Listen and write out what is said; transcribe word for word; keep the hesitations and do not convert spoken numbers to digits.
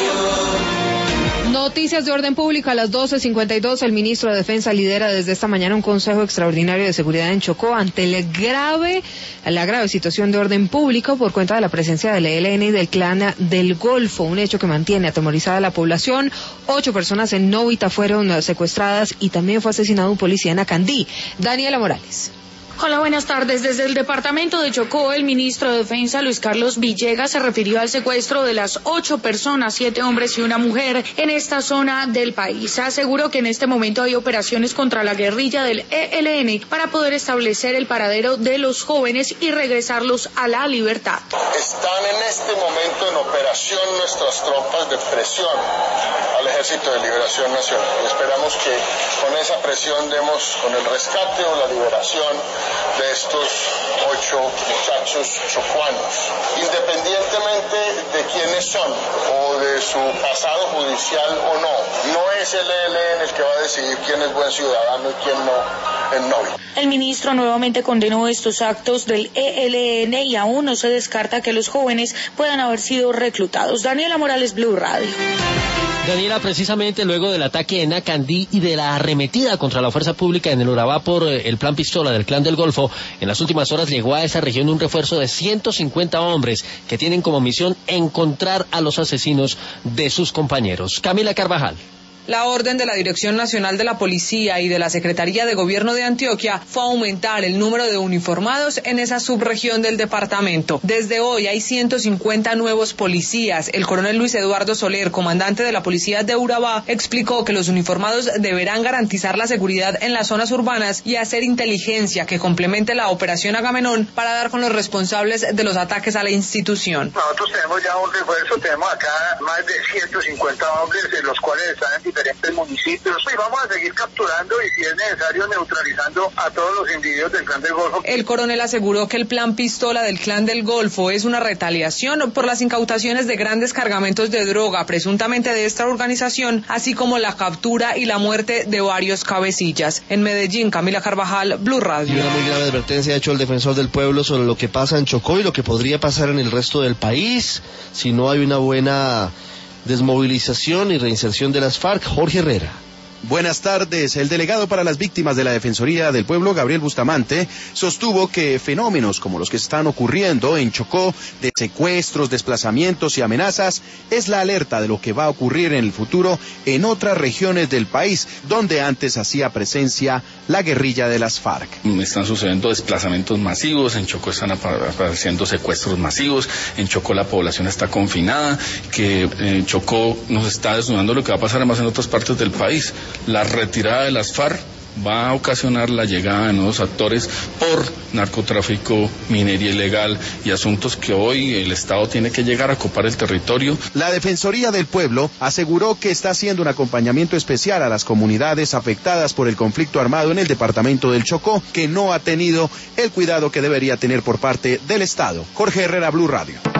Noticias de orden público a las doce cincuenta y dos. El ministro de Defensa lidera desde esta mañana un consejo extraordinario de seguridad en Chocó ante el grave, la grave situación de orden público por cuenta de la presencia del E L N y del Clan del Golfo, un hecho que mantiene atemorizada a la población. Ocho personas en Novita fueron secuestradas y también fue asesinado un policía en Acandí. Daniela Morales. Hola, buenas tardes. Desde el departamento de Chocó, el ministro de Defensa, Luis Carlos Villegas, se refirió al secuestro de las ocho personas, siete hombres y una mujer, en esta zona del país. Aseguró que en este momento hay operaciones contra la guerrilla del E L N para poder establecer el paradero de los jóvenes y regresarlos a la libertad. Están en este momento en operación nuestras tropas de presión al Ejército de Liberación Nacional. Esperamos que con esa presión demos con el rescate o la liberación de estos ocho muchachos chocuanos, independientemente de quiénes son o de su pasado judicial o no. No es el E L N el que va a decidir quién es buen ciudadano y quién no en Novita. El ministro nuevamente condenó estos actos del E L N y aún no se descarta que los jóvenes puedan haber sido reclutados. Daniela Morales, Blue Radio. Daniela, precisamente luego del ataque en Acandí y de la arremetida contra la fuerza pública en el Urabá por el plan Pistola del Clan del Golfo, en las últimas horas llegó a esa región un refuerzo de ciento cincuenta hombres que tienen como misión encontrar a los asesinos de sus compañeros. Camila Carvajal. La orden de la Dirección Nacional de la Policía y de la Secretaría de Gobierno de Antioquia fue aumentar el número de uniformados en esa subregión del departamento. Desde hoy hay ciento cincuenta nuevos policías. El coronel Luis Eduardo Soler, comandante de la Policía de Urabá, explicó que los uniformados deberán garantizar la seguridad en las zonas urbanas y hacer inteligencia que complemente la operación Agamenón para dar con los responsables de los ataques a la institución. Nosotros tenemos ya un refuerzo, tenemos acá más de ciento cincuenta hombres, los cuales están en diferentes municipios y vamos a seguir capturando y si es necesario neutralizando a todos los individuos del Clan del Golfo. El coronel aseguró que el plan Pistola del Clan del Golfo es una retaliación por las incautaciones de grandes cargamentos de droga presuntamente de esta organización, así como la captura y la muerte de varios cabecillas. En Medellín, Camila Carvajal, Blue Radio. Y una muy grave advertencia ha hecho el defensor del pueblo sobre lo que pasa en Chocó y lo que podría pasar en el resto del país si no hay una buena desmovilización y reinserción de las FARC. Jorge Herrera. Buenas tardes. El delegado para las víctimas de la Defensoría del Pueblo, Gabriel Bustamante, sostuvo que fenómenos como los que están ocurriendo en Chocó, de secuestros, desplazamientos y amenazas, es la alerta de lo que va a ocurrir en el futuro en otras regiones del país, donde antes hacía presencia la guerrilla de las FARC. Están sucediendo desplazamientos masivos, en Chocó están apareciendo secuestros masivos, en Chocó la población está confinada, que en Chocó nos está desnudando lo que va a pasar además en otras partes del país. La retirada de las FARC va a ocasionar la llegada de nuevos actores por narcotráfico, minería ilegal y asuntos que hoy el Estado tiene que llegar a ocupar el territorio. La Defensoría del Pueblo aseguró que está haciendo un acompañamiento especial a las comunidades afectadas por el conflicto armado en el departamento del Chocó, que no ha tenido el cuidado que debería tener por parte del Estado. Jorge Herrera, Blue Radio.